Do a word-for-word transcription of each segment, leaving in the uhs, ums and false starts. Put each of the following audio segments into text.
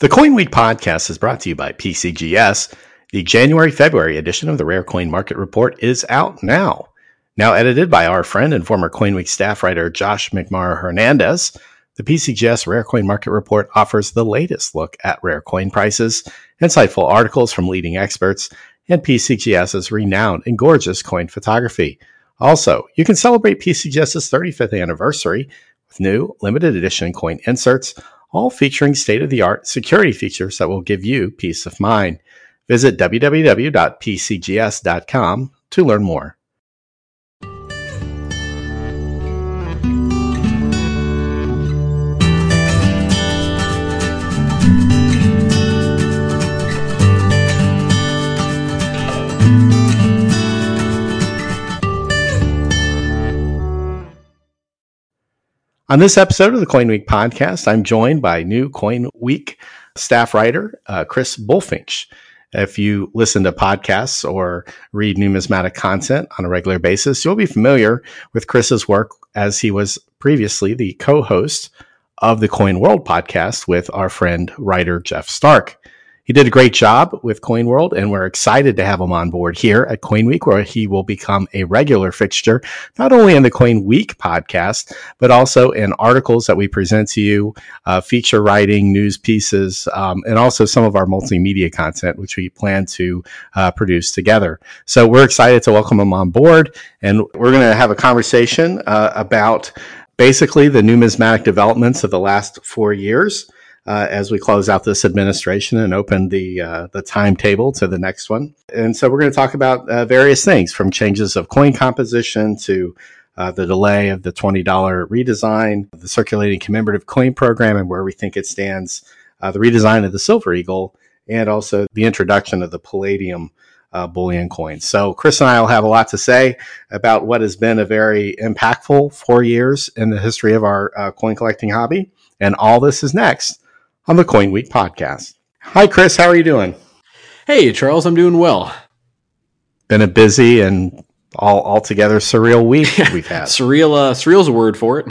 The Coin Week podcast is brought to you by P C G S. The January-February edition of the Rare Coin Market Report is out now. Now edited by our friend and former Coin Week staff writer Josh McMarra Hernandez, the P C G S Rare Coin Market Report offers the latest look at rare coin prices, insightful articles from leading experts, and PCGS's renowned and gorgeous coin photography. Also, you can celebrate PCGS's thirty-fifth anniversary with new limited edition coin inserts, all featuring state-of-the-art security features that will give you peace of mind. Visit w w w dot p c g s dot com to learn more. On this episode of the Coin Week podcast, I'm joined by new Coin Week staff writer, uh, Chris Bulfinch. If you listen to podcasts or read numismatic content on a regular basis, you'll be familiar with Chris's work as he was previously the co-host of the Coin World podcast with our friend writer Jeff Stark. He did a great job with Coin World, and we're excited to have him on board here at Coin Week, where he will become a regular fixture, not only in the Coin Week podcast, but also in articles that we present to you, uh, feature writing, news pieces, um, and also some of our multimedia content, which we plan to uh, produce together. So we're excited to welcome him on board, and we're going to have a conversation uh, about basically the numismatic developments of the last four years. Uh, as we close out this administration and open the uh, the timetable to the next one. And so we're going to talk about uh, various things, from changes of coin composition to uh, the delay of the twenty dollars redesign, the circulating commemorative coin program and where we think it stands, uh, the redesign of the Silver Eagle, and also the introduction of the Palladium uh, bullion coins. So Chris and I will have a lot to say about what has been a very impactful four years in the history of our uh, coin collecting hobby. And all this is next on the Coin Week podcast. Hi, Chris. How are you doing? Hey, Charles. I'm doing well. Been a busy and all altogether surreal week we've had. Surreal. Uh, surreal's a word for it.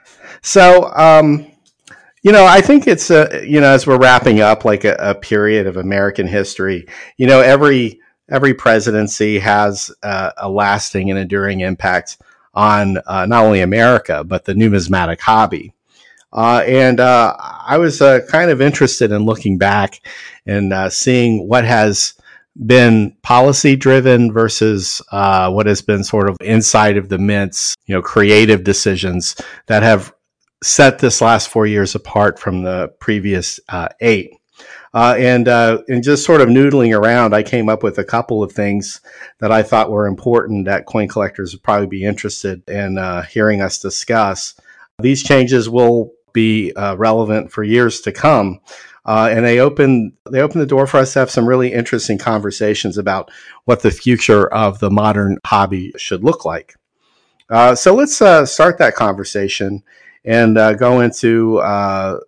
So, um, you know, I think it's a, you know, as we're wrapping up like a, a period of American history, you know, every every presidency has uh, a lasting and enduring impact on uh, not only America but the numismatic hobby. Uh, and uh, I was uh, kind of interested in looking back and uh, seeing what has been policy driven versus uh, what has been sort of inside of the mint's, you know, creative decisions that have set this last four years apart from the previous uh, eight. Uh, and uh, and just sort of noodling around, I came up with a couple of things that I thought were important that coin collectors would probably be interested in uh, hearing us discuss. These changes will be uh, relevant for years to come. Uh, and they open they open the door for us to have some really interesting conversations about what the future of the modern hobby should look like. Uh, so let's uh, start that conversation and uh, go into uh,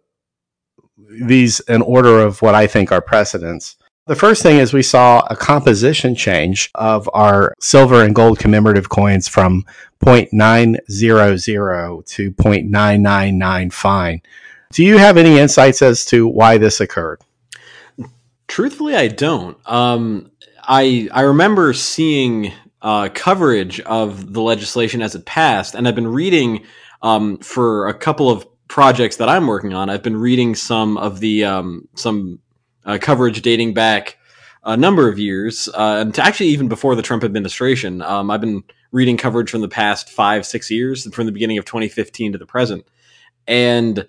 these in order of what I think are precedents. The first thing is we saw a composition change of our silver and gold commemorative coins from zero point nine zero zero to zero point nine nine nine fine. Do you have any insights as to why this occurred? Truthfully, I don't. Um, I I remember seeing uh, coverage of the legislation as it passed, and I've been reading um, for a couple of projects that I'm working on. I've been reading some of the um, some uh, coverage dating back a number of years, uh, and to actually even before the Trump administration. Um, I've been reading coverage from the past five, six years, from the beginning of twenty fifteen to the present. And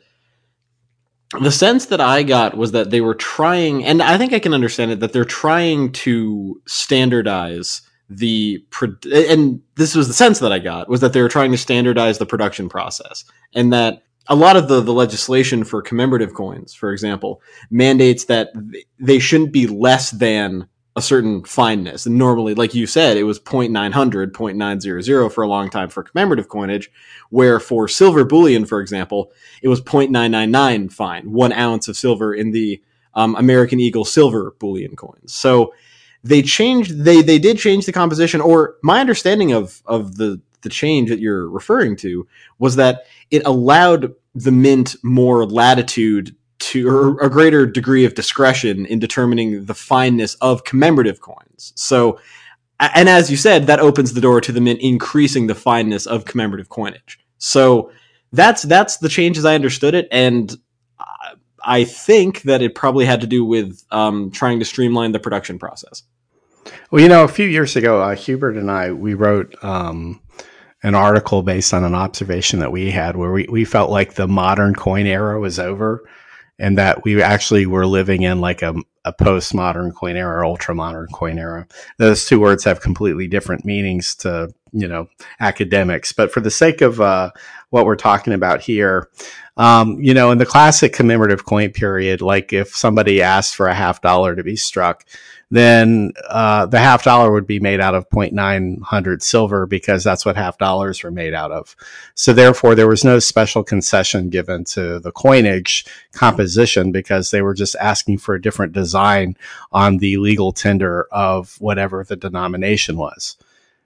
the sense that I got was that they were trying, and I think I can understand it, that they're trying to standardize the, and this was the sense that I got, was that they were trying to standardize the production process. And that a lot of the, the legislation for commemorative coins, for example, mandates that they shouldn't be less than a certain fineness. And normally, like you said, it was zero point nine hundred, zero point nine zero zero for a long time for commemorative coinage, where for silver bullion, for example, it was zero point nine nine nine fine, one ounce of silver in the um, American Eagle silver bullion coins. So they changed, they they did change the composition, or my understanding of, of the, the change that you're referring to was that it allowed the mint more latitude to, or a greater degree of discretion in determining the fineness of commemorative coins. So, and as you said, that opens the door to the mint increasing the fineness of commemorative coinage. So that's that's the change as I understood it, and I think that it probably had to do with um, trying to streamline the production process. Well, you know, a few years ago, uh, Hubert and I, we wrote um, an article based on an observation that we had where we, we felt like the modern coin era was over and that we actually were living in like a, a postmodern coin era or ultra-modern coin era. Those two words have completely different meanings to, you know, academics. But for the sake of uh, what we're talking about here, um, you know, in the classic commemorative coin period, like if somebody asked for a half dollar to be struck, then uh, the half dollar would be made out of zero point nine hundred silver because that's what half dollars were made out of. So therefore, there was no special concession given to the coinage composition because they were just asking for a different design on the legal tender of whatever the denomination was.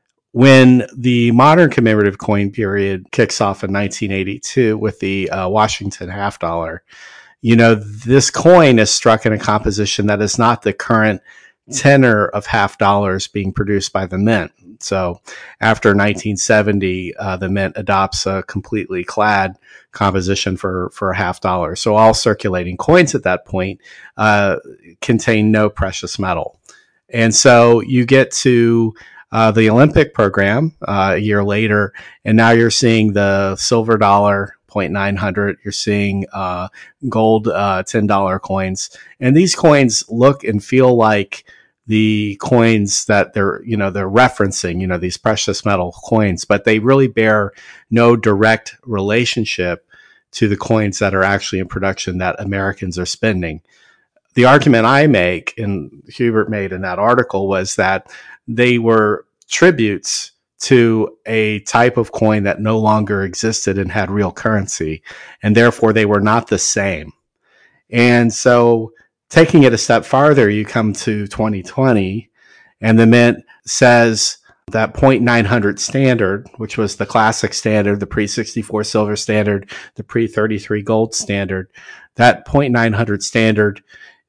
When the modern commemorative coin period kicks off in nineteen eighty-two with the uh, Washington half dollar, you know, this coin is struck in a composition that is not the current tenor of half dollars being produced by the mint. So after nineteen seventy, uh, the mint adopts a completely clad composition for, for a half dollar. So all circulating coins at that point uh, contain no precious metal. And so you get to uh, the Olympic program uh, a year later, and now you're seeing the silver dollar zero point nine hundred. You're seeing uh, gold uh, ten dollar coins. And these coins look and feel like the coins that they're, you know, they're referencing, you know, these precious metal coins, but they really bear no direct relationship to the coins that are actually in production that Americans are spending. The argument I make, and Hubert made in that article, was that they were tributes to a type of coin that no longer existed and had real currency, and therefore they were not the same. And so taking it a step farther, you come to twenty twenty, and the mint says that zero point nine hundred standard, which was the classic standard, the pre sixty-four silver standard, the pre thirty-three gold standard, that zero point nine hundred standard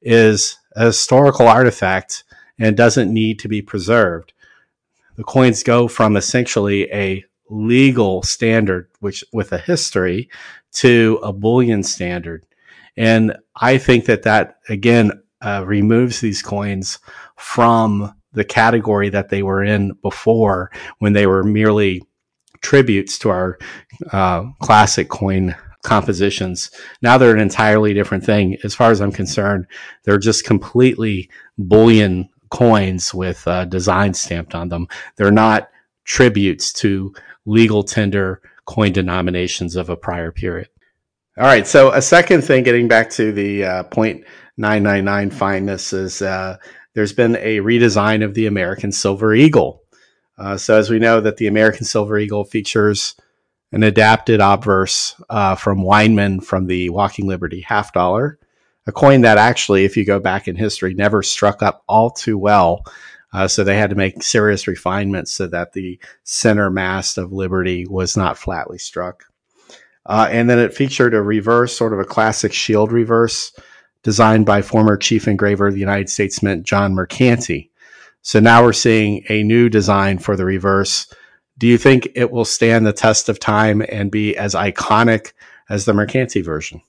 is a historical artifact and doesn't need to be preserved. The coins go from essentially a legal standard, which with a history, to a bullion standard. And I think that that, again, uh, removes these coins from the category that they were in before when they were merely tributes to our uh, classic coin compositions. Now they're an entirely different thing. As far as I'm concerned, they're just completely bullion coins with uh, design stamped on them. They're not tributes to legal tender coin denominations of a prior period. All right. So a second thing, getting back to the uh, zero point nine nine nine fineness, is uh, there's been a redesign of the American Silver Eagle. Uh, so as we know that the American Silver Eagle features an adapted obverse uh, from Weinman from the Walking Liberty half dollar, a coin that actually, if you go back in history, never struck up all too well. Uh, so they had to make serious refinements so that the center mast of Liberty was not flatly struck. Uh, and then it featured a reverse, sort of a classic shield reverse, designed by former chief engraver of the United States Mint, John Mercanti. So now we're seeing a new design for the reverse. Do you think it will stand the test of time and be as iconic as the Mercanti version?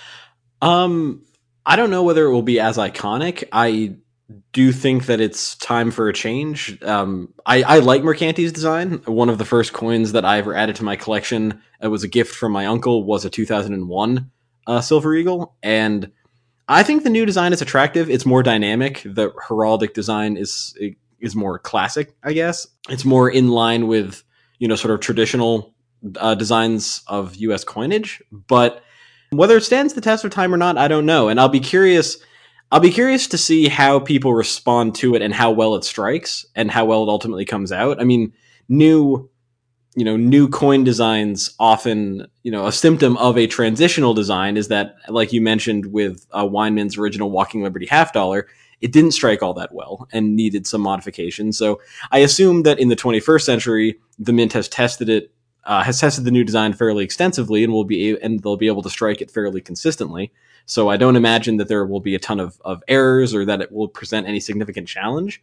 Um, I don't know whether it will be as iconic. I do think that it's time for a change. Um, I, I like Mercanti's design. One of the first coins that I ever added to my collection, it was a gift from my uncle, was a two thousand one uh, Silver Eagle. And I think the new design is attractive. It's more dynamic. The heraldic design is is more classic, I guess. It's more in line with, you know, sort of traditional uh, designs of U S coinage. But whether it stands the test of time or not, I don't know. And I'll be curious... I'll be curious to see how people respond to it and how well it strikes and how well it ultimately comes out. I mean, new, you know, new coin designs often, you know, a symptom of a transitional design is that, like you mentioned with uh, Weinman's original Walking Liberty half dollar, it didn't strike all that well and needed some modification. So I assume that in the twenty-first century, the mint has tested it, uh, has tested the new design fairly extensively, and will be and they'll be able to strike it fairly consistently. So I don't imagine that there will be a ton of, of errors or that it will present any significant challenge.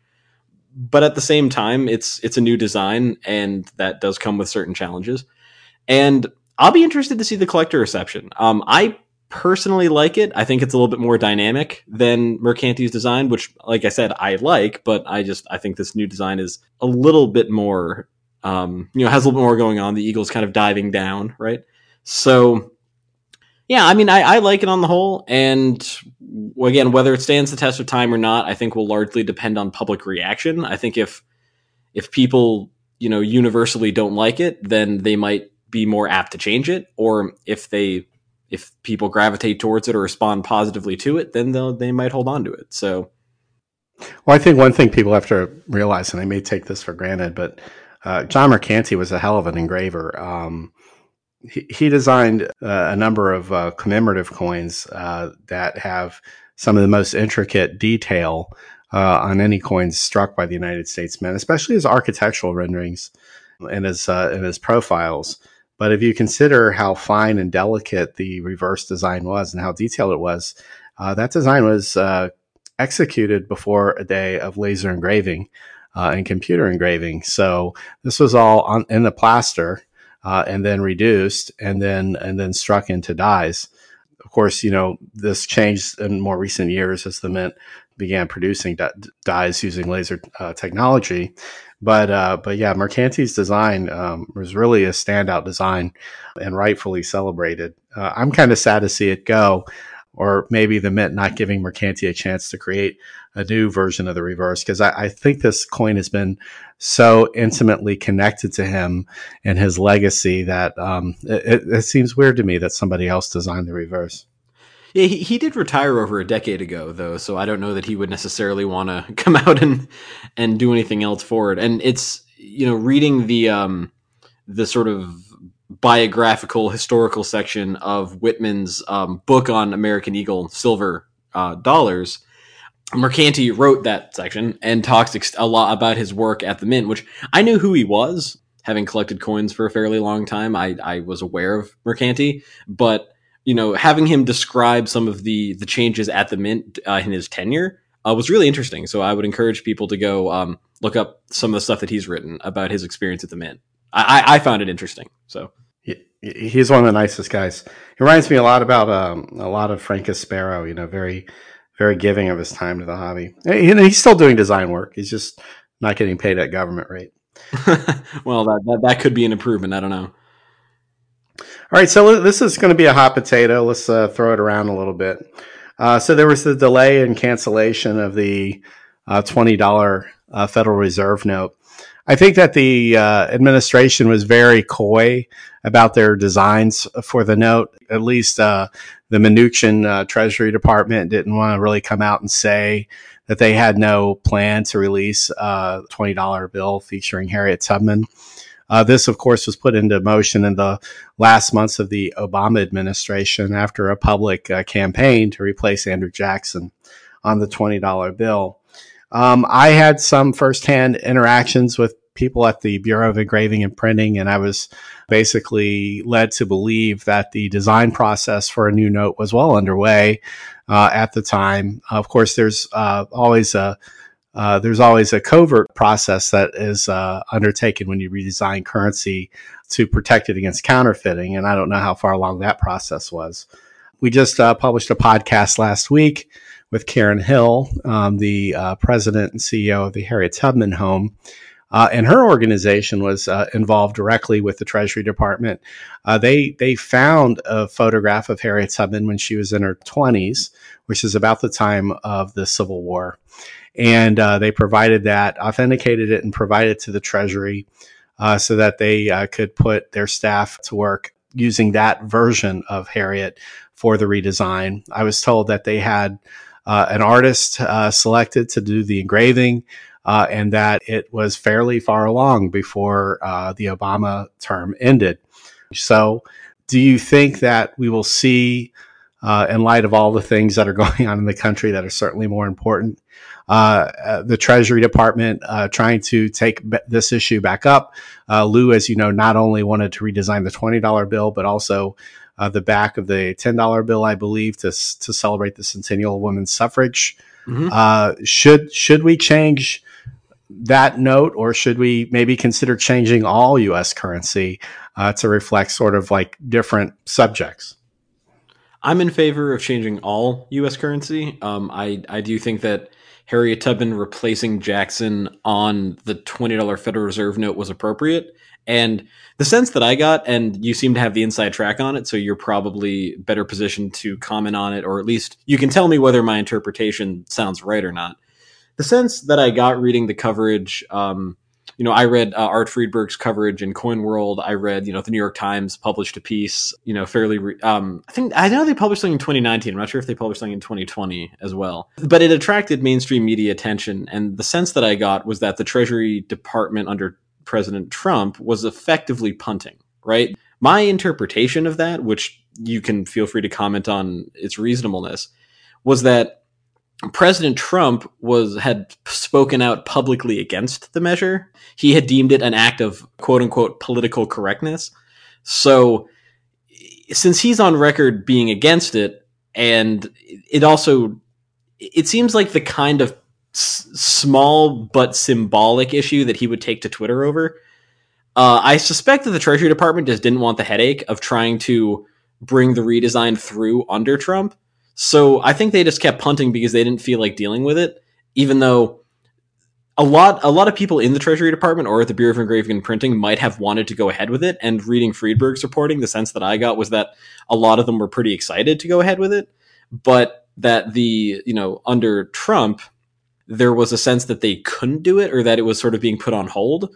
But at the same time, it's it's a new design, and that does come with certain challenges. And I'll be interested to see the collector reception. Um, I personally like it. I think it's a little bit more dynamic than Mercanti's design, which, like I said, I like. But I just I think this new design is a little bit more, um, you know, has a little bit more going on. The eagle's kind of diving down, right? So, yeah, I mean, I, I like it on the whole. And again, whether it stands the test of time or not, I think will largely depend on public reaction. I think if if people, you know, universally don't like it, then they might be more apt to change it. Or if they if people gravitate towards it or respond positively to it, then they'll they might hold on to it. So, well, I think one thing people have to realize, and I may take this for granted, but uh, John Mercanti was a hell of an engraver. Um, he, he designed uh, a number of uh, commemorative coins uh, that have some of the most intricate detail uh, on any coins struck by the United States Mint, especially his architectural renderings and his uh, and his profiles. But if you consider how fine and delicate the reverse design was and how detailed it was, uh, that design was uh, executed before a day of laser engraving uh, and computer engraving. So this was all on, in the plaster uh, and then reduced and then and then struck into dies. Of course, you know, this changed in more recent years as the Mint began producing di- dies using laser uh, technology. But uh, but yeah, Mercanti's design um, was really a standout design and rightfully celebrated. Uh, I'm kind of sad to see it go, or maybe the Mint not giving Mercanti a chance to create a new version of the reverse, because I, I think this coin has been so intimately connected to him and his legacy that um, it, it seems weird to me that somebody else designed the reverse. Yeah, he, he did retire over a decade ago, though, so I don't know that he would necessarily want to come out and and do anything else for it. And it's, you know, reading the um, the sort of biographical historical section of Whitman's um, book on American Eagle silver uh, dollars. Mercanti wrote that section and talks ex- a lot about his work at the Mint, which I knew who he was, having collected coins for a fairly long time. I, I was aware of Mercanti, but you know, having him describe some of the the changes at the Mint uh, in his tenure uh, was really interesting. So I would encourage people to go um, look up some of the stuff that he's written about his experience at the Mint. I, I, I found it interesting. So he's one of the nicest guys. He reminds me a lot about um, a lot of Frank Aspero. You know, very very giving of his time to the hobby. And he's still doing design work. He's just not getting paid at government rate. Well, that, that that could be an improvement. I don't know. All right, so this is going to be a hot potato. Let's uh, throw it around a little bit. Uh, so there was the delay and cancellation of the uh, twenty dollars uh, Federal Reserve note. I think that the uh, administration was very coy about their designs for the note. At least uh, the Mnuchin uh, Treasury Department didn't want to really come out and say that they had no plan to release a twenty dollars bill featuring Harriet Tubman. Uh, this, of course, was put into motion in the last months of the Obama administration after a public uh, campaign to replace Andrew Jackson on the twenty dollars bill. Um, I had some firsthand interactions with people at the Bureau of Engraving and Printing, and I was basically led to believe that the design process for a new note was well underway uh, at the time. Of course, there's uh, always a Uh, there's always a covert process that is uh, undertaken when you redesign currency to protect it against counterfeiting. And I don't know how far along that process was. We just uh, published a podcast last week with Karen Hill, um, the uh, president and C E O of the Harriet Tubman Home. Uh, and her organization was uh, involved directly with the Treasury Department. Uh, they they found a photograph of Harriet Tubman when she was in her twenties, which is about the time of the Civil War. And uh, they provided that, authenticated it, and provided it to the Treasury uh, so that they uh, could put their staff to work using that version of Harriet for the redesign. I was told that they had uh, an artist uh, selected to do the engraving uh, and that it was fairly far along before uh, the Obama term ended. So do you think that we will see, uh, in light of all the things that are going on in the country that are certainly more important, Uh, uh, the Treasury Department uh, trying to take b- this issue back up? Uh, Lou, as you know, not only wanted to redesign the twenty dollars bill, but also uh, the back of the ten dollar bill, I believe, to to celebrate the centennial of women's suffrage. Mm-hmm. Uh, should should we change that note, or should we maybe consider changing all U S currency uh, to reflect sort of like different subjects? I'm in favor of changing all U S currency. Um, I, I do think that Harriet Tubman replacing Jackson on the twenty dollar Federal Reserve note was appropriate. And the sense that I got, and you seem to have the inside track on it, so you're probably better positioned to comment on it, or at least you can tell me whether my interpretation sounds right or not. The sense that I got reading the coverage, um, you know, I read uh, Art Friedberg's coverage in Coin World. I read, you know, the New York Times published a piece, you know, fairly, re- um, I think, I know they published something in twenty nineteen. I'm not sure if they published something in twenty twenty as well, but it attracted mainstream media attention. And the sense that I got was that the Treasury Department under President Trump was effectively punting, right? My interpretation of that, which you can feel free to comment on its reasonableness, was that President Trump was had spoken out publicly against the measure. He had deemed it an act of quote unquote political correctness. So since he's on record being against it, and it also, it seems like the kind of s- small but symbolic issue that he would take to Twitter over. Uh, I suspect that the Treasury Department just didn't want the headache of trying to bring the redesign through under Trump. So I think they just kept punting because they didn't feel like dealing with it, even though a lot a lot of people in the Treasury Department or at the Bureau of Engraving and Printing might have wanted to go ahead with it. And reading Friedberg's reporting, the sense that I got was that a lot of them were pretty excited to go ahead with it, but that the, you know, under Trump, there was a sense that they couldn't do it, or that it was sort of being put on hold.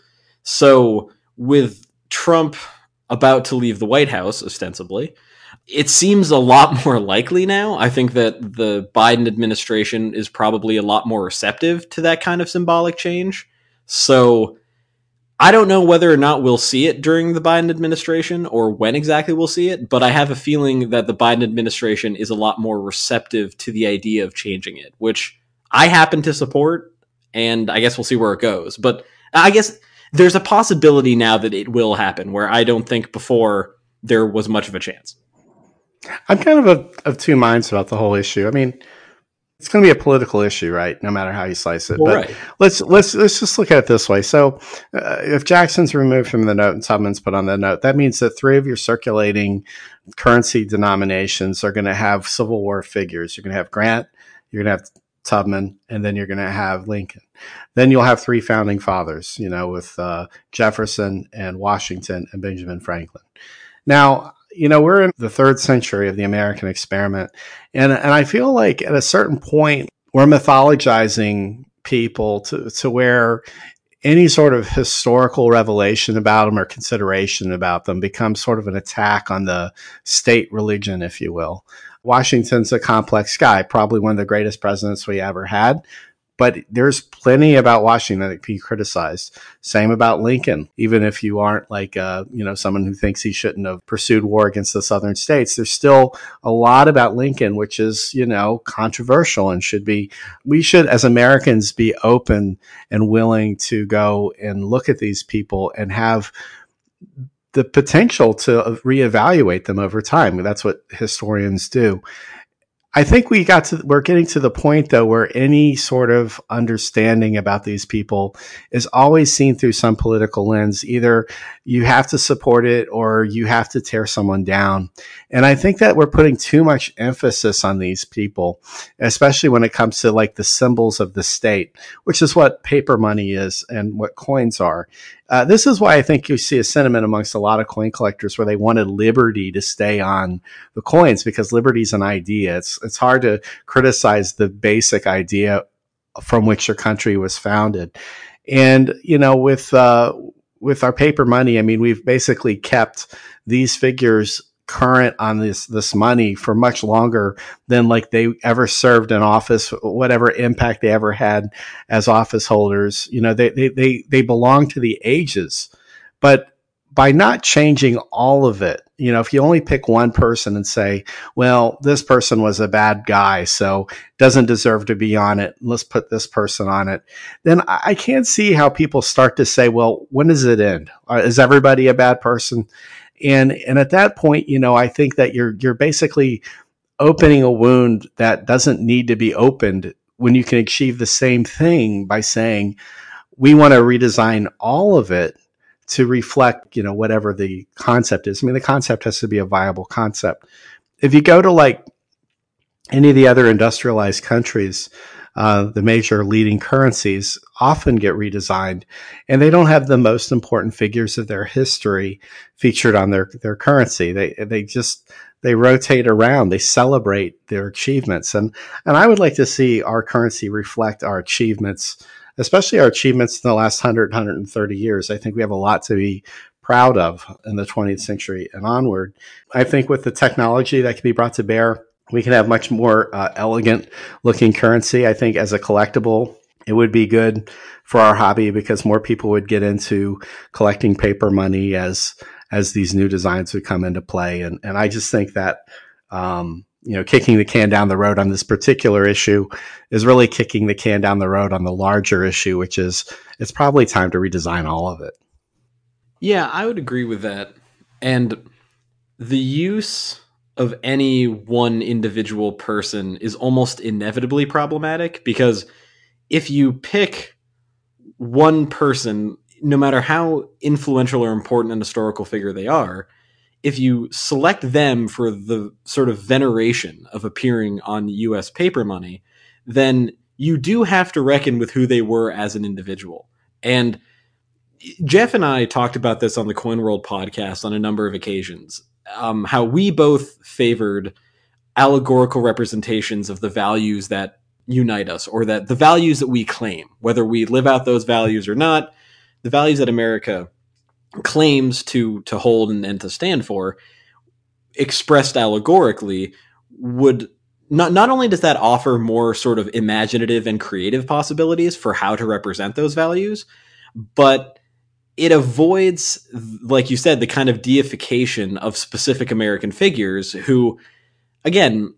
So with Trump about to leave the White House, ostensibly, it seems a lot more likely now. I think that the Biden administration is probably a lot more receptive to that kind of symbolic change. So I don't know whether or not we'll see it during the Biden administration or when exactly we'll see it, but I have a feeling that the Biden administration is a lot more receptive to the idea of changing it, which I happen to support, and I guess we'll see where it goes. But I guess there's a possibility now that it will happen, where I don't think before there was much of a chance. I'm kind of a, of two minds about the whole issue. I mean, it's going to be a political issue, right? No matter how you slice it. Well, but right. let's let's let's just look at it this way. So, uh, if Jackson's removed from the note and Tubman's put on the note, that means that three of your circulating currency denominations are going to have Civil War figures. You're going to have Grant, you're going to have Tubman, and then you're going to have Lincoln. Then you'll have three founding fathers, you know, with uh, Jefferson and Washington and Benjamin Franklin. Now, you know, we're in the third century of the American experiment. And, and I feel like at a certain point, we're mythologizing people to, to where any sort of historical revelation about them or consideration about them becomes sort of an attack on the state religion, if you will. Washington's a complex guy, probably one of the greatest presidents we ever had. But there's plenty about Washington that can be criticized. Same about Lincoln. Even if you aren't like, uh, you know, someone who thinks he shouldn't have pursued war against the southern states, there's still a lot about Lincoln, which is, you know, controversial and should be, we should, as Americans, be open and willing to go and look at these people and have the potential to reevaluate them over time. That's what historians do. I think we got to, we're getting to the point though, where any sort of understanding about these people is always seen through some political lens. Either you have to support it or you have to tear someone down. And I think that we're putting too much emphasis on these people, especially when it comes to like the symbols of the state, which is what paper money is and what coins are. Uh, this is why I think you see a sentiment amongst a lot of coin collectors where they wanted liberty to stay on the coins, because liberty is an idea. It's it's hard to criticize the basic idea from which your country was founded. And, you know, with uh, with our paper money, I mean, we've basically kept these figures current on this this money for much longer than like they ever served in office, whatever impact they ever had as office holders. You know, they they they, they belong to the ages. But by not changing all of it, you know, if you only pick one person and say, well, this person was a bad guy, so doesn't deserve to be on it, let's put this person on it, then I can't see how people start to say, well, when does it end? Is everybody a bad person? And and at that point, you know, I think that you're you're basically opening a wound that doesn't need to be opened when you can achieve the same thing by saying, we want to redesign all of it to reflect, you know, whatever the concept is. I mean, the concept has to be a viable concept. If you go to like any of the other industrialized countries, uh, the major leading currencies often get redesigned, and they don't have the most important figures of their history featured on their, their currency. They they just they rotate around. They celebrate their achievements, and and I would like to see our currency reflect our achievements, especially our achievements in the last one hundred, one hundred thirty years. I think we have a lot to be proud of in the twentieth century and onward. I think with the technology that can be brought to bear, we can have much more uh, elegant looking currency. I think as a collectible, it would be good for our hobby because more people would get into collecting paper money as as these new designs would come into play. And and I just think that um, you know, kicking the can down the road on this particular issue is really kicking the can down the road on the larger issue, which is it's probably time to redesign all of it. Yeah, I would agree with that. And the use of any one individual person is almost inevitably problematic because if you pick one person, no matter how influential or important an historical figure they are, if you select them for the sort of veneration of appearing on U S paper money, then you do have to reckon with who they were as an individual. And Jeff and I talked about this on the Coin World podcast on a number of occasions, um, how we both favored allegorical representations of the values that unite us, or that the values that we claim, whether we live out those values or not, the values that America claims to to hold and, and to stand for, expressed allegorically, would not not only does that offer more sort of imaginative and creative possibilities for how to represent those values, but it avoids, like you said, the kind of deification of specific American figures who, again,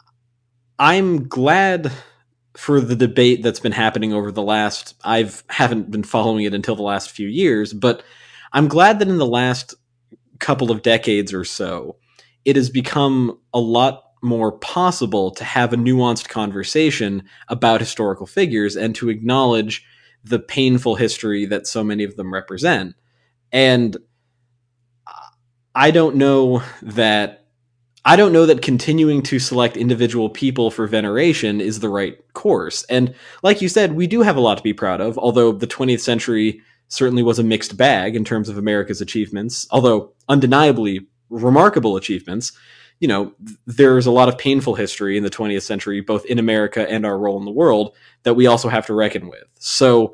I'm glad for the debate that's been happening over the last, I've haven't been following it until the last few years, but I'm glad that in the last couple of decades or so, it has become a lot more possible to have a nuanced conversation about historical figures and to acknowledge the painful history that so many of them represent. And I don't know that I don't know that continuing to select individual people for veneration is the right course. And like you said, we do have a lot to be proud of, although the twentieth century certainly was a mixed bag in terms of America's achievements, although undeniably remarkable achievements. You know, there's a lot of painful history in the twentieth century, both in America and our role in the world, that we also have to reckon with. So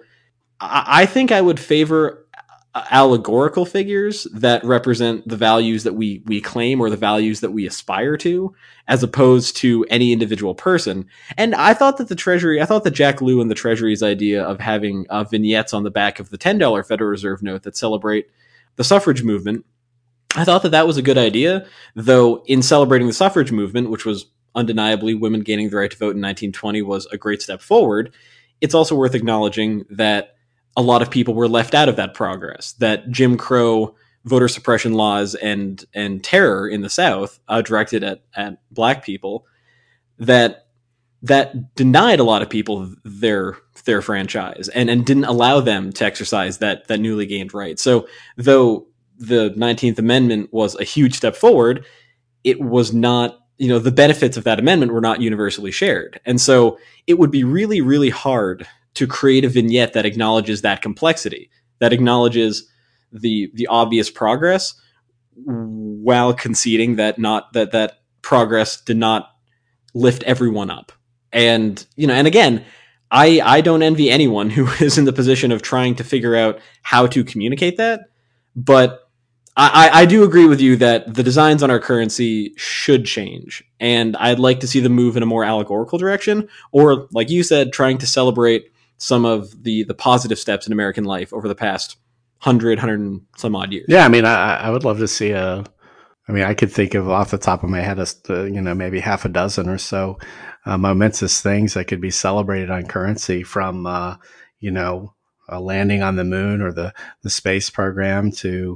I think I would favor allegorical figures that represent the values that we we claim or the values that we aspire to, as opposed to any individual person. And I thought that the Treasury, I thought that Jack Lew and the Treasury's idea of having uh, vignettes on the back of the ten dollar Federal Reserve note that celebrate the suffrage movement, I thought that that was a good idea, though in celebrating the suffrage movement, which was undeniably women gaining the right to vote in nineteen twenty, was a great step forward, it's also worth acknowledging that a lot of people were left out of that progress, that Jim Crow voter suppression laws and and terror in the South uh, directed at, at black people, that that denied a lot of people their their franchise and, and didn't allow them to exercise that that newly gained right. So though the nineteenth Amendment was a huge step forward, it was not, you know, the benefits of that amendment were not universally shared. And so it would be really, really hard to create a vignette that acknowledges that complexity, that acknowledges the the obvious progress, while conceding that not that that progress did not lift everyone up. And, you know, and again, I I don't envy anyone who is in the position of trying to figure out how to communicate that, but I, I do agree with you that the designs on our currency should change, and I'd like to see them move in a more allegorical direction, or, like you said, trying to celebrate some of the the positive steps in American life over the past hundred, hundred and some odd years. Yeah, I mean, I, I would love to see a. I mean, I could think of off the top of my head, a, you know, maybe half a dozen or so uh, momentous things that could be celebrated on currency, from, uh, you know, a landing on the moon or the the space program to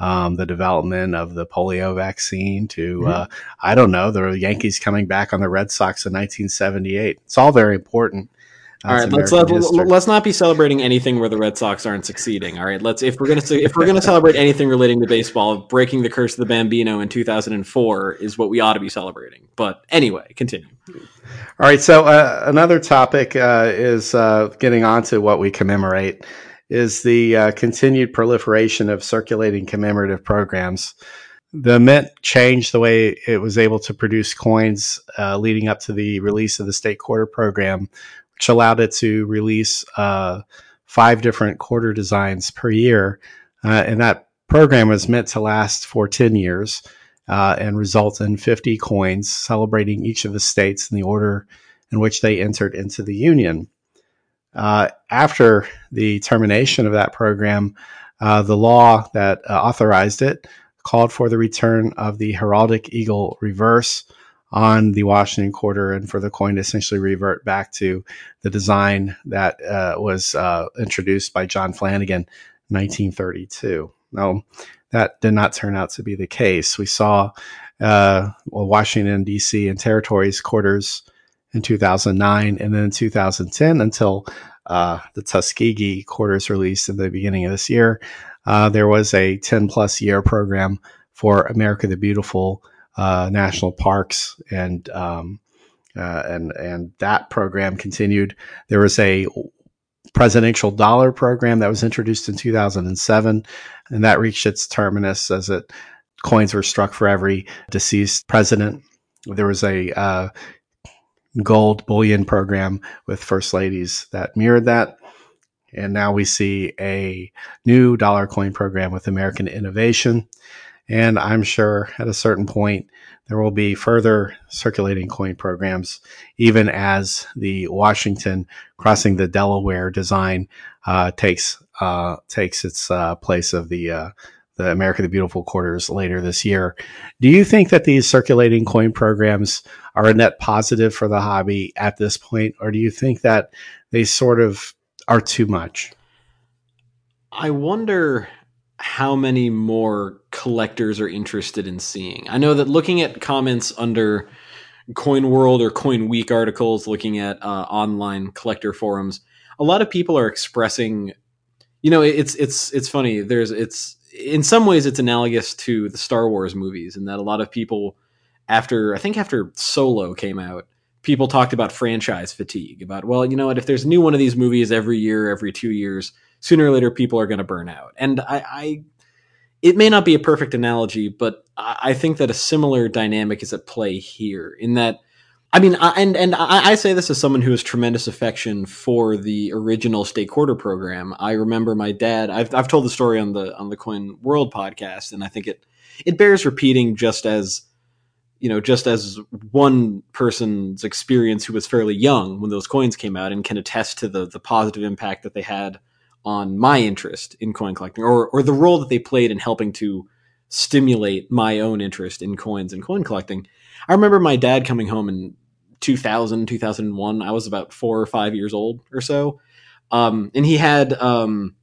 um, the development of the polio vaccine to, Mm-hmm. uh, I don't know, the Yankees coming back on the Red Sox in nineteen seventy-eight. It's all very important. Uh, All right, to let's American let, history. let's not be celebrating anything where the Red Sox aren't succeeding. All right, let's if we're gonna if we're gonna celebrate anything relating to baseball, breaking the curse of the Bambino in two thousand four is what we ought to be celebrating. But anyway, continue. All right, so uh, another topic uh, is uh, getting on to what we commemorate is the uh, continued proliferation of circulating commemorative programs. The Mint changed the way it was able to produce coins uh, leading up to the release of the state quarter program, which allowed it to release uh, five different quarter designs per year. Uh, and that program was meant to last for ten years uh, and result in fifty coins celebrating each of the states in the order in which they entered into the Union. Uh, after the termination of that program, uh, the law that uh, authorized it called for the return of the heraldic eagle reverse on the Washington quarter and for the coin to essentially revert back to the design that uh, was uh, introduced by John Flanagan in nineteen thirty-two. Now, that did not turn out to be the case. We saw uh, well, Washington, D C and territories quarters in two thousand nine and then in two thousand ten until uh, the Tuskegee quarters released in the beginning of this year. Uh, there was a ten plus year program for America the Beautiful uh, national parks, and um, uh, and and that program continued. There was a presidential dollar program that was introduced in two thousand seven, and that reached its terminus as it coins were struck for every deceased president. There was a uh, gold bullion program with first ladies that mirrored that. And now we see a new dollar coin program with American Innovation. And I'm sure at a certain point, there will be further circulating coin programs, even as the Washington crossing the Delaware design uh, takes uh, takes its uh, place of the uh, the America the Beautiful quarters later this year. Do you think that these circulating coin programs are a net positive for the hobby at this point, or do you think that they sort of are too much? I wonder how many more collectors are interested in seeing. I know that looking at comments under Coin World or Coin Week articles, looking at uh, online collector forums, a lot of people are expressing, you know, it's it's it's funny. There's it's in some ways it's analogous to the Star Wars movies in that a lot of people after I think after Solo came out, people talked about franchise fatigue, about, well, you know what, if there's a new one of these movies every year, every two years, sooner or later people are going to burn out. And I, I, it may not be a perfect analogy, but I think that a similar dynamic is at play here in that, I mean, I, and, and I, I say this as someone who has tremendous affection for the original state quarter program. I remember my dad, I've, I've told the story on the, on the Coin World podcast, and I think it, it bears repeating just as, you know, just as one person's experience who was fairly young when those coins came out and can attest to the the positive impact that they had on my interest in coin collecting, or or the role that they played in helping to stimulate my own interest in coins and coin collecting. I remember my dad coming home in two thousand, two thousand one. I was about four or five years old or so. Um, and he had um,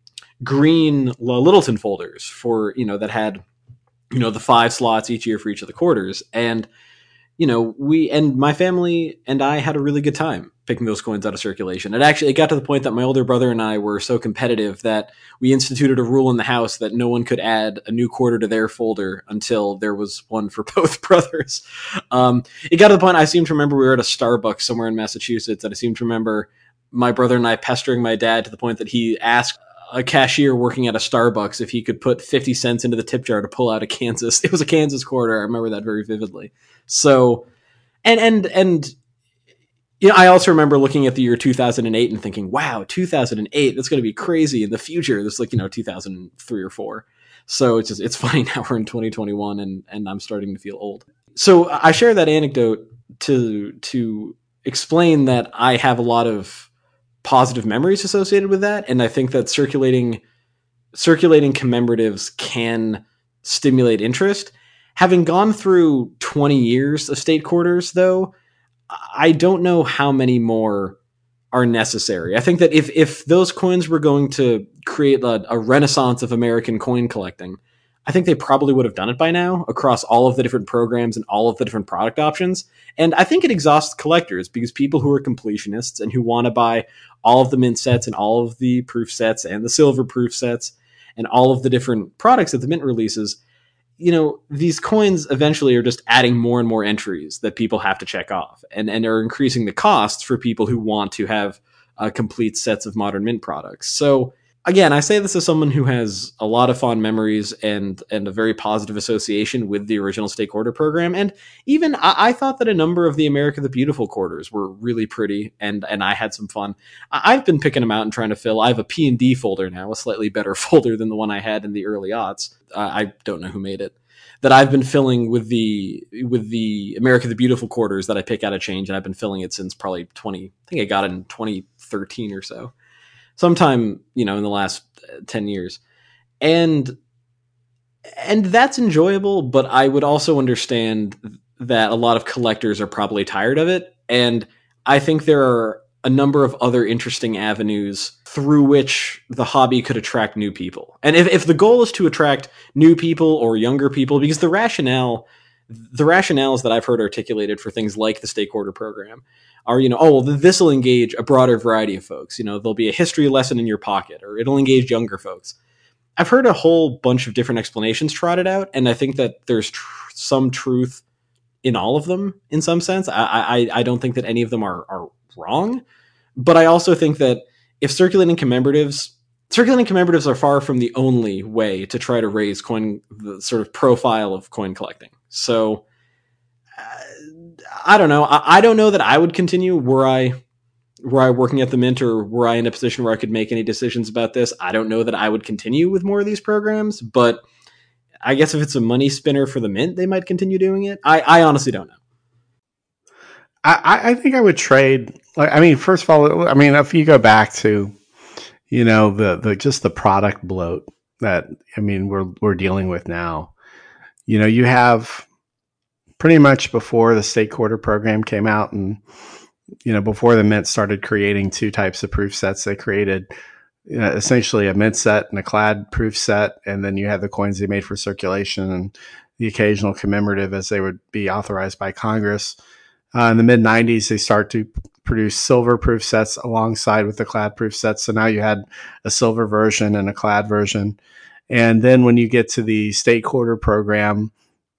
green Littleton folders for, you know, that had, you know, the five slots each year for each of the quarters. And, you know, we, and my family and I had a really good time picking those coins out of circulation. It actually, it got to the point that my older brother and I were so competitive that we instituted a rule in the house that no one could add a new quarter to their folder until there was one for both brothers. Um, it got to the point, I seem to remember we were at a Starbucks somewhere in Massachusetts, and I seem to remember my brother and I pestering my dad to the point that he asked a cashier working at a Starbucks if he could put fifty cents into the tip jar to pull out a Kansas. It was a Kansas quarter. I remember that very vividly. So, and, and, and, you know, I also remember looking at the year two thousand eight and thinking, wow, two thousand eight, that's going to be crazy in the future. This like, you know, two thousand three or four. So it's just, it's funny now we're in twenty twenty-one and, and I'm starting to feel old. So I share that anecdote to, to explain that I have a lot of positive memories associated with that. And I think that circulating, circulating commemoratives can stimulate interest. Having gone through twenty years of state quarters, though, I don't know how many more are necessary. I think that if, if those coins were going to create a, a renaissance of American coin collecting, I think they probably would have done it by now across all of the different programs and all of the different product options. And I think it exhausts collectors because people who are completionists and who want to buy all of the mint sets and all of the proof sets and the silver proof sets and all of the different products that the mint releases, you know, these coins eventually are just adding more and more entries that people have to check off and, and are increasing the costs for people who want to have uh, complete sets of modern mint products. So again, I say this as someone who has a lot of fond memories and and a very positive association with the original Stake Order program. And even I, I thought that a number of the America the Beautiful quarters were really pretty, and and I had some fun. I, I've been picking them out and trying to fill. I have a P and D folder now, a slightly better folder than the one I had in the early aughts. Uh, I don't know who made it. That I've been filling with the with the America the Beautiful quarters that I pick out of change, and I've been filling it since probably twenty. I think I got it in twenty thirteen or so. Sometime, you know, in the last ten years. And and that's enjoyable, but I would also understand that a lot of collectors are probably tired of it. And I think there are a number of other interesting avenues through which the hobby could attract new people. And if, if the goal is to attract new people or younger people, because the rationale the rationales that I've heard articulated for things like the Stake Order program are, you know, oh, well, this will engage a broader variety of folks. You know, there'll be a history lesson in your pocket, or it'll engage younger folks. I've heard a whole bunch of different explanations trotted out, and I think that there's tr- some truth in all of them in some sense. I, I, I don't think that any of them are, are wrong, but I also think that if circulating commemoratives, circulating commemoratives are far from the only way to try to raise coin, the sort of profile of coin collecting. So uh, I don't know. I, I don't know that I would continue were I were I working at the Mint, or were I in a position where I could make any decisions about this. I don't know that I would continue with more of these programs, but I guess if it's a money spinner for the Mint, they might continue doing it. I, I honestly don't know. I, I think I would trade. Like, I mean, first of all, I mean, if you go back to, you know, the, the just the product bloat that, I mean, we're we're dealing with now. You know, you have pretty much before the Stake Order program came out, and, you know, before the Mint started creating two types of proof sets, they created, you know, essentially a Mint set and a clad proof set. And then you had the coins they made for circulation and the occasional commemorative as they would be authorized by Congress. Uh, in the mid nineties, they start to produce silver proof sets alongside with the clad proof sets. So now you had a silver version and a clad version. And then when you get to the Stake Order program,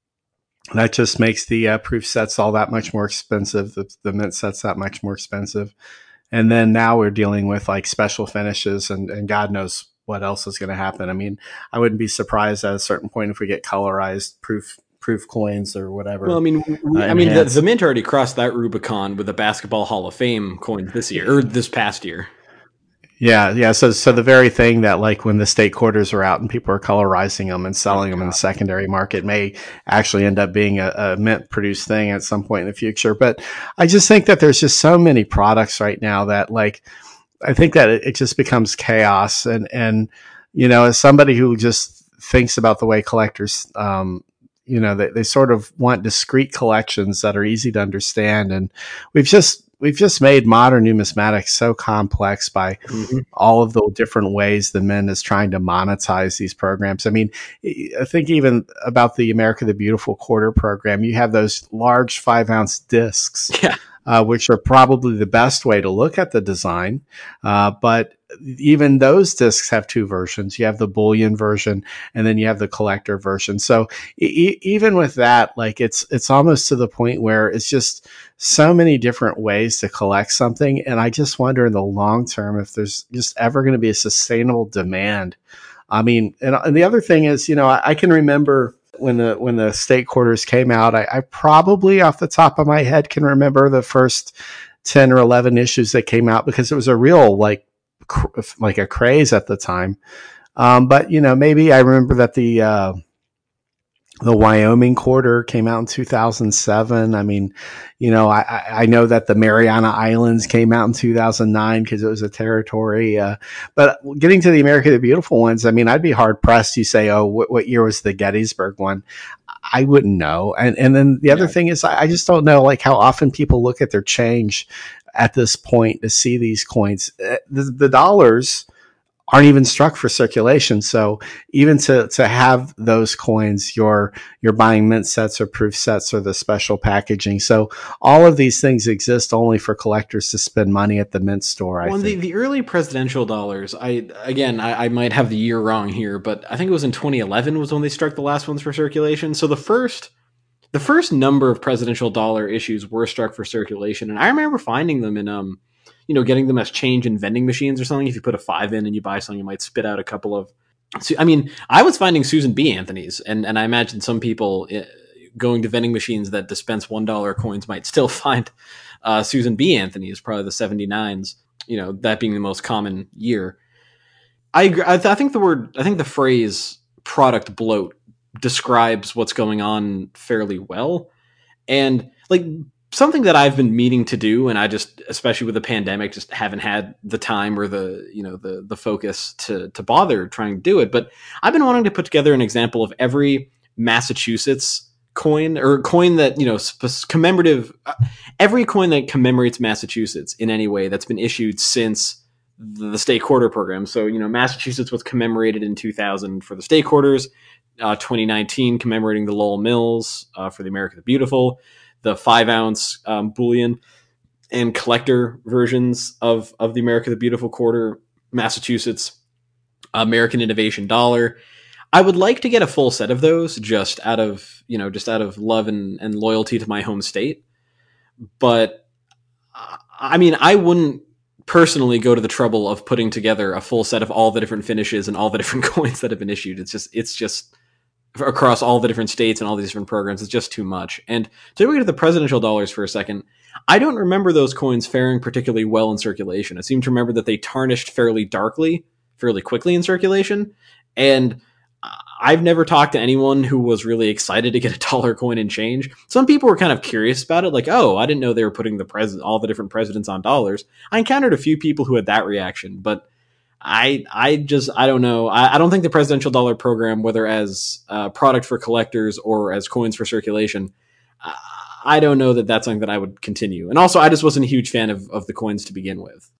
that just makes the uh, proof sets all that much more expensive. The, the Mint sets that much more expensive. And then now we're dealing with like special finishes, and, and God knows what else is going to happen. I mean, I wouldn't be surprised at a certain point if we get colorized proof proof coins or whatever. Well, I mean, we, uh, I mean, the, the Mint already crossed that Rubicon with the Basketball Hall of Fame coins this year, or this past year. Yeah, yeah. So, so the very thing that, like, when the Stake Orders are out and people are colorizing them and selling oh, them in the secondary market may actually end up being a, a Mint produced thing at some point in the future. But I just think that there's just so many products right now that, like, I think that it, it just becomes chaos. And, and, you know, as somebody who just thinks about the way collectors, um, you know, they, they sort of want discrete collections that are easy to understand. And we've just, We've just made modern numismatics so complex by mm-hmm. all of the different ways the Mint is trying to monetize these programs. I mean, I think even about the America the Beautiful quarter program, you have those large five ounce discs, yeah. uh, which are probably the best way to look at the design. Uh, but even those discs have two versions. You have the bullion version, and then you have the collector version. So e- even with that, like it's it's almost to the point where it's just so many different ways to collect something. And I just wonder in the long term if there's just ever going to be a sustainable demand. I mean, and, and the other thing is, you know, I, I can remember when the when the Stake Orders came out, I, I probably off the top of my head can remember the first ten or eleven issues that came out, because it was a real like like a craze at the time. Um, but, you know, maybe I remember that the, uh, the Wyoming quarter came out in two thousand seven. I mean, you know, I, I know that the Mariana Islands came out in two thousand nine because it was a territory. Uh, but getting to the America the Beautiful ones, I mean, I'd be hard pressed. You say, oh, what, what year was the Gettysburg one? I wouldn't know. And, and then the other yeah. thing is, I, I just don't know like how often people look at their change at this point to see these coins. The, the dollars aren't even struck for circulation. So even to, to have those coins, you're, you're buying mint sets or proof sets or the special packaging. So all of these things exist only for collectors to spend money at the mint store, I well, think. The, the early presidential dollars, I again, I, I might have the year wrong here, but I think it was in twenty eleven was when they struck the last ones for circulation. So the first the first number of presidential dollar issues were struck for circulation, and I remember finding them in um you know, getting them as change in vending machines or something. If you put a five in and you buy something, you might spit out a couple of. So, I mean, I was finding Susan B. Anthony's, and, and I imagine some people going to vending machines that dispense one dollar coins might still find uh, Susan B. Anthony's, probably the seventy-nines. You know, that being the most common year. I agree. I, th- I think the word, I think the phrase "product bloat" describes what's going on fairly well, and like. Something that I've been meaning to do, and I just, especially with the pandemic, just haven't had the time or the, you know, the the focus to to bother trying to do it. But I've been wanting to put together an example of every Massachusetts coin or coin that, you know, sp- commemorative, uh, every coin that commemorates Massachusetts in any way that's been issued since the state quarter program. So, you know, Massachusetts was commemorated in two thousand for the state quarters, uh, twenty nineteen commemorating the Lowell Mills uh, for the America the Beautiful, the five ounce um, bullion and collector versions of, of the America the Beautiful quarter, Massachusetts, American Innovation dollar. I would like to get a full set of those just out of, you know, just out of love and, and loyalty to my home state. But I mean, I wouldn't personally go to the trouble of putting together a full set of all the different finishes and all the different coins that have been issued. It's just, it's just, across all the different states and all these different programs, it's just too much. And to go to the presidential dollars for a second, I don't remember those coins faring particularly well in circulation. I seem to remember that they tarnished fairly darkly, fairly quickly in circulation. And I've never talked to anyone who was really excited to get a dollar coin and change. Some people were kind of curious about it, like, oh, I didn't know they were putting the pres- all the different presidents on dollars. I encountered a few people who had that reaction, but I I just I don't know. I, I don't think the presidential dollar program, whether as a product for collectors or as coins for circulation, I, I don't know that that's something that I would continue. And also, I just wasn't a huge fan of, of the coins to begin with.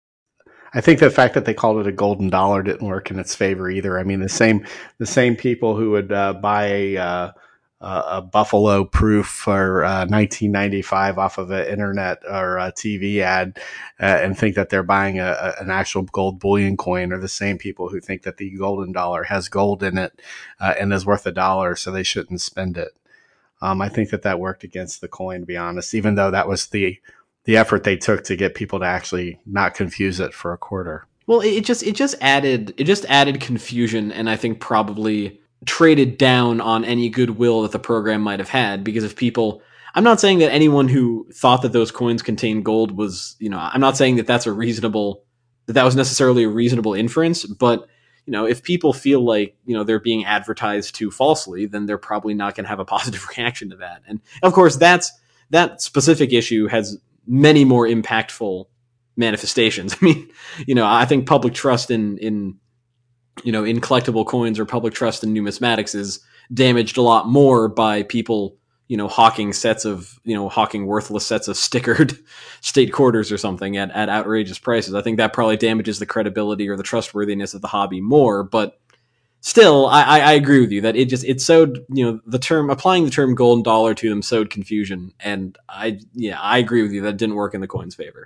I think the fact that they called it a golden dollar didn't work in its favor either. I mean, the same the same people who would uh, buy a uh, a Buffalo proof for uh, nineteen ninety-five off of an internet or a T V ad uh, and think that they're buying a, a, an actual gold bullion coin are the same people who think that the golden dollar has gold in it uh, and is worth a dollar, so they shouldn't spend it. Um, I think that that worked against the coin, to be honest, even though that was the the effort they took to get people to actually not confuse it for a quarter. Well, it just it just added it just added confusion, and I think probably traded down on any goodwill that the program might have had, because if people, I'm not saying that anyone who thought that those coins contained gold was, you know, I'm not saying that that's a reasonable, that that was necessarily a reasonable inference, but, you know, if people feel like, you know, they're being advertised to falsely, then they're probably not going to have a positive reaction to that. And of course, that's, that specific issue has many more impactful manifestations. I mean, you know, I think public trust in, in, you know, in collectible coins or public trust in numismatics is damaged a lot more by people, you know, hawking sets of, you know, hawking worthless sets of stickered state quarters or something at, at outrageous prices. I think that probably damages the credibility or the trustworthiness of the hobby more. But still, I, I, I agree with you that it just, it sowed, you know, the term, applying the term golden dollar to them sowed confusion. And I, yeah, I agree with you that didn't work in the coin's favor.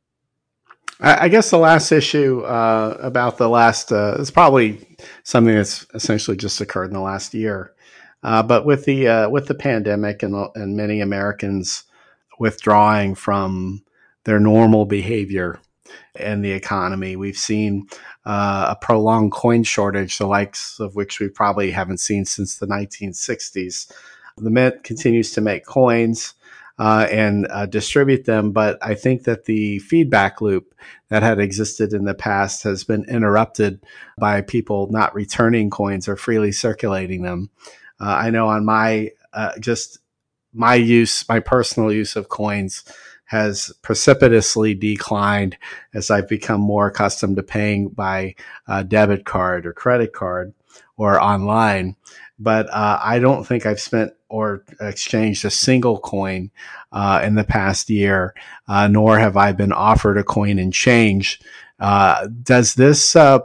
I guess the last issue uh, about the last uh, is probably something that's essentially just occurred in the last year. Uh, but with the uh, with the pandemic and and many Americans withdrawing from their normal behavior and the economy, we've seen uh, a prolonged coin shortage, the likes of which we probably haven't seen since the nineteen sixties. The Mint continues to make coins Uh, and uh, distribute them. But I think that the feedback loop that had existed in the past has been interrupted by people not returning coins or freely circulating them. Uh, I know on my, uh, just my use, my personal use of coins has precipitously declined as I've become more accustomed to paying by uh, debit card or credit card or online. But uh, I don't think I've spent or exchanged a single coin uh, in the past year, uh, nor have I been offered a coin and change. Uh, does this uh,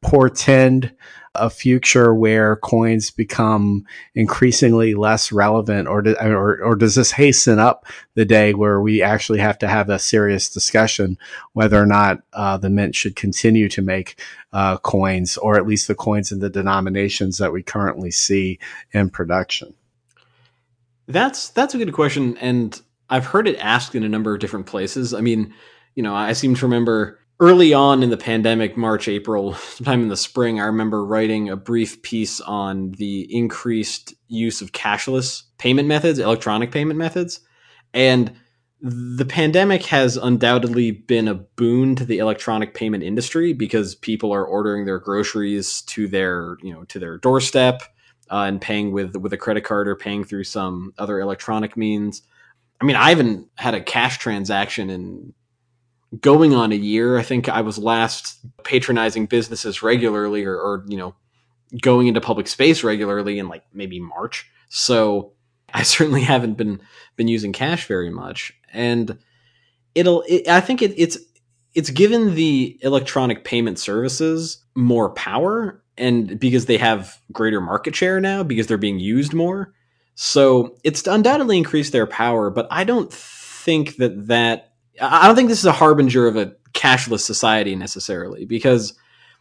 portend a future where coins become increasingly less relevant, or, do, or or does this hasten up the day where we actually have to have a serious discussion whether or not uh, the mint should continue to make uh, coins, or at least the coins in the denominations that we currently see in production? That's that's a good question, and I've heard it asked in a number of different places. I mean, you know, I seem to remember early on in the pandemic, March, April, sometime in the spring, I remember writing a brief piece on the increased use of cashless payment methods, electronic payment methods. And the pandemic has undoubtedly been a boon to the electronic payment industry because people are ordering their groceries to their, you know, to their doorstep uh, and paying with with a credit card or paying through some other electronic means. I mean, I haven't had a cash transaction in going on a year. I think I was last patronizing businesses regularly, or, or, you know, going into public space regularly in like maybe March. So I certainly haven't been been using cash very much, and it'll. It, I think it, it's it's given the electronic payment services more power, and because they have greater market share now because they're being used more. So it's undoubtedly increased their power, but I don't think that that I don't think this is a harbinger of a cashless society necessarily, because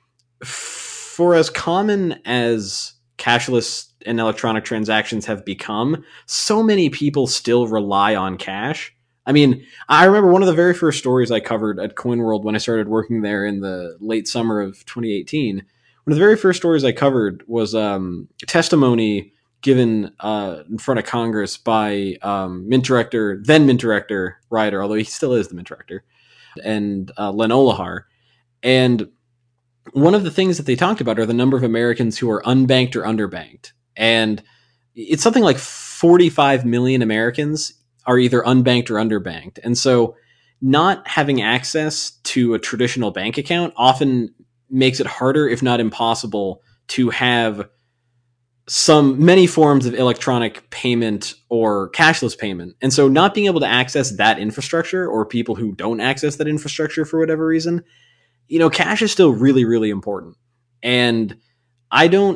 for as common as cashless and electronic transactions have become, so many people still rely on cash. I mean, I remember one of the very first stories I covered at CoinWorld when I started working there in the late summer of twenty eighteen. One of the very first stories I covered was um, testimony given uh, in front of Congress by um, Mint Director, then Mint Director Ryder, although he still is the Mint Director, and uh, Len Olahar. And one of the things that they talked about are the number of Americans who are unbanked or underbanked. And it's something like forty-five million Americans are either unbanked or underbanked. And so not having access to a traditional bank account often makes it harder, if not impossible, to have some many forms of electronic payment or cashless payment. And so not being able to access that infrastructure, or people who don't access that infrastructure for whatever reason, you know, cash is still really, really important. And I don't,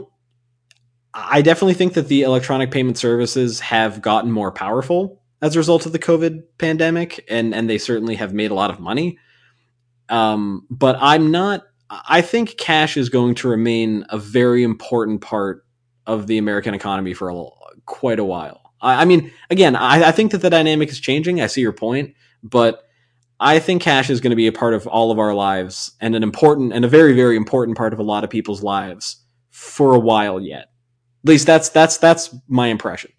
I definitely think that the electronic payment services have gotten more powerful as a result of the COVID pandemic, and, and they certainly have made a lot of money. Um, but I'm not, I think cash is going to remain a very important part of the American economy for a, quite a while. I, I mean, again, I, I think that the dynamic is changing. I see your point, but I think cash is going to be a part of all of our lives, and an important and a very, very important part of a lot of people's lives for a while yet. At least that's that's that's my impression.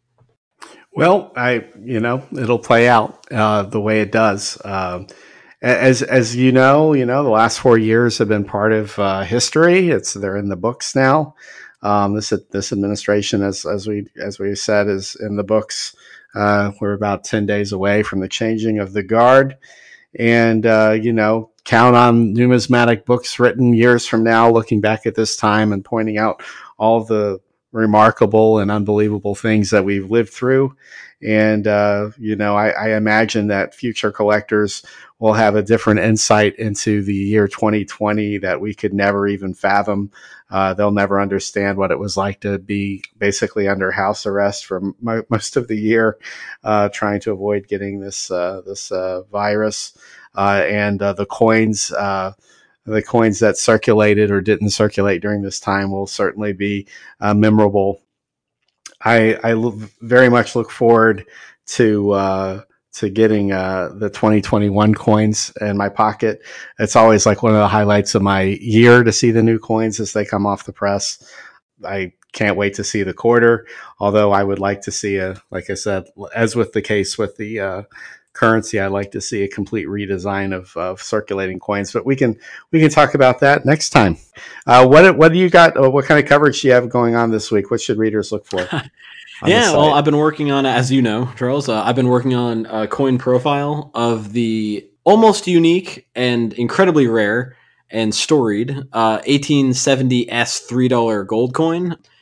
Well, I you know it'll play out uh, the way it does. Um, as as you know, you know the last four years have been part of uh, history. It's they're in the books now. Um, this this administration, as as we as we said, is in the books. Uh, we're about ten days away from the changing of the guard, and uh, you know, count on numismatic books written years from now, looking back at this time and pointing out all the remarkable and unbelievable things that we've lived through. And uh, you know, I, I imagine that future collectors will have a different insight into the year twenty twenty that we could never even fathom. Uh, they'll never understand what it was like to be basically under house arrest for m- most of the year, uh, trying to avoid getting this uh, this uh, virus. Uh, and uh, the coins, uh, the coins that circulated or didn't circulate during this time will certainly be uh, memorable. I, I l- very much look forward to uh, to getting uh, the twenty twenty-one coins in my pocket. It's always like one of the highlights of my year to see the new coins as they come off the press. I can't wait to see the quarter, although I would like to see a, like I said, as with the case with the uh, currency, I'd like to see a complete redesign of, of circulating coins. But we can we can talk about that next time. Uh, what what do you got? What kind of coverage do you have going on this week? What should readers look for? Yeah, well, I've been working on, as you know, Charles, uh, I've been working on a coin profile of the almost unique and incredibly rare and storied uh, eighteen seventy S three dollar gold coin.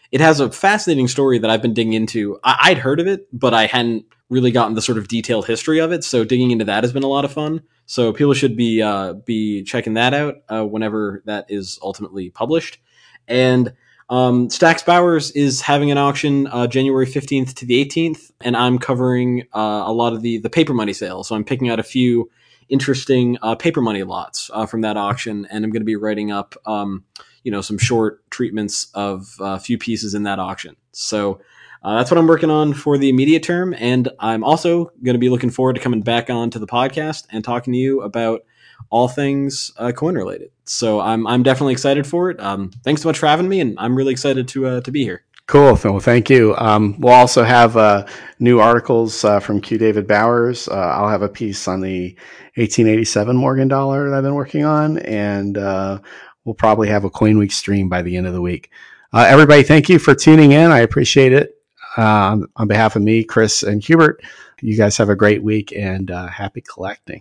it has a fascinating story that I've been digging into. I- I'd heard of it, but I hadn't really gotten the sort of detailed history of it. So digging into that has been a lot of fun. So people should be uh, be checking that out uh, whenever that is ultimately published. And um, Stack's Bowers is having an auction uh, January fifteenth to the eighteenth, and I'm covering uh, a lot of the the paper money sales. So I'm picking out a few interesting uh, paper money lots uh, from that auction, and I'm going to be writing up um, you know some short treatments of a few pieces in that auction. So uh, that's what I'm working on for the immediate term, and I'm also going to be looking forward to coming back on to the podcast and talking to you about all things uh, coin related. So I'm I'm definitely excited for it. Um, thanks so much for having me, and I'm really excited to uh, to be here. Cool. Well, thank you. Um, we'll also have uh, new articles uh, from Q. David Bowers. Uh, I'll have a piece on the eighteen eighty-seven Morgan dollar that I've been working on, and uh, we'll probably have a Coin Week stream by the end of the week. Uh, everybody, thank you for tuning in. I appreciate it. Uh, on behalf of me, Chris, and Hubert, you guys have a great week, and uh, happy collecting.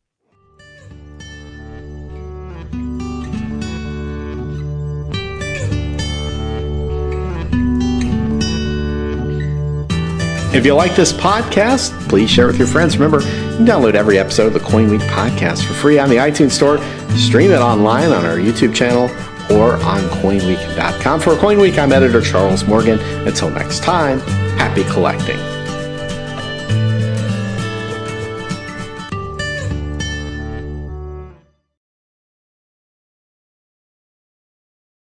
If you like this podcast, please share it with your friends. Remember, you can download every episode of the Coin Week podcast for free on the iTunes Store. Stream it online on our YouTube channel or on coin week dot com. For Coin Week, I'm editor Charles Morgan. Until next time, happy collecting.